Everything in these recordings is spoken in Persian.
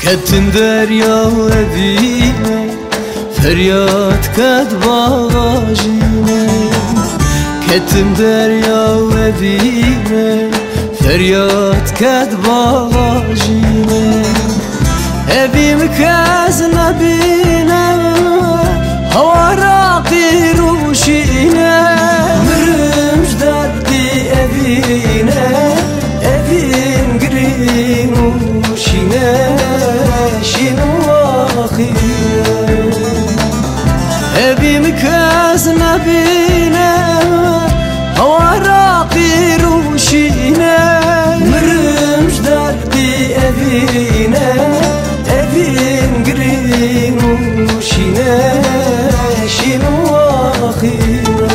كتم دريا ودينا فرياد كد باغاجينا كتم دريا ودينا فرياد كد باغاجينا أبي مكاز نبينا هوا راقي روشينا مرمش دردي أبينا أبين قرين وشينا شنو واخينا أبي مكاز نبينا هوا راقي روشينا مرمش دردي أبينا أبين قرين وشينا شنو واخينا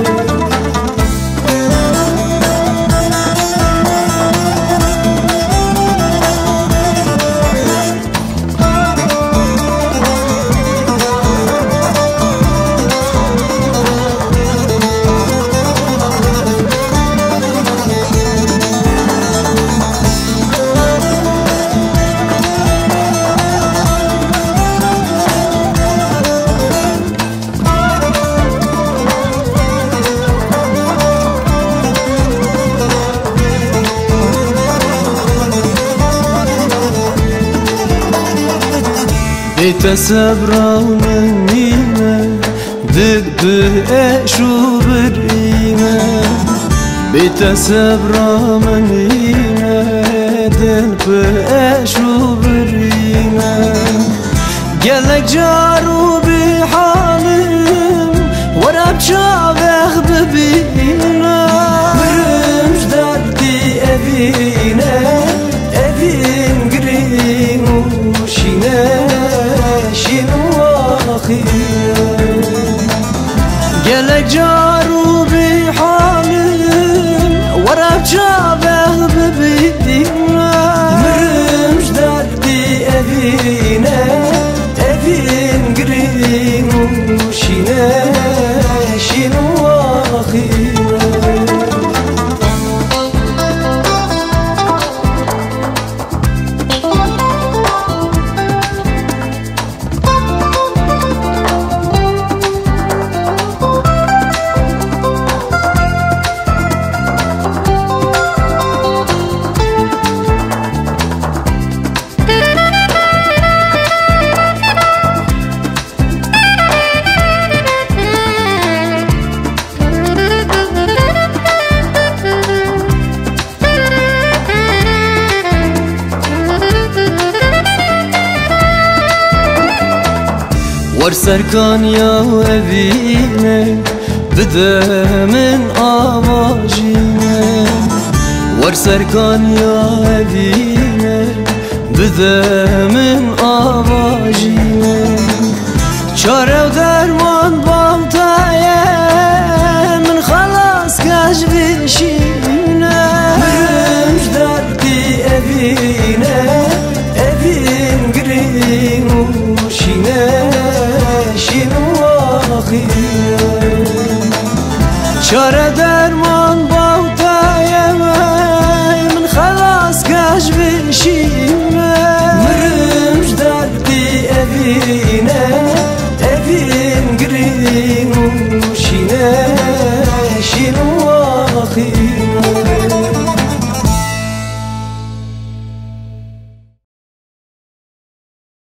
بيت سبرا ومنينا دق بأشو برينا بيت سبرا منينا دق بأشو برينا قالك جارو بحالم ورا بشابخ ببينا مرمش دردي أبينا أبين قرين وشينا شنو واخينا قالك جارو بحالم ورا بشابه ببينا مرمش دردي أبينا أبين قرين وشينا شنو واخينا ورسركان يا أبينا بدا من آواجينا ورسركان يا أبينا بدا من آواجينا چاره و درمان بامتايا من خلاص كاش بشينا مرمش دردي أبينا أبين قرين وشينا شنو واخينا چاره درمان باوتايا من خلاص كاش بشينا مرمش دردي أبينا أبين قرين وشينا شنو واخينا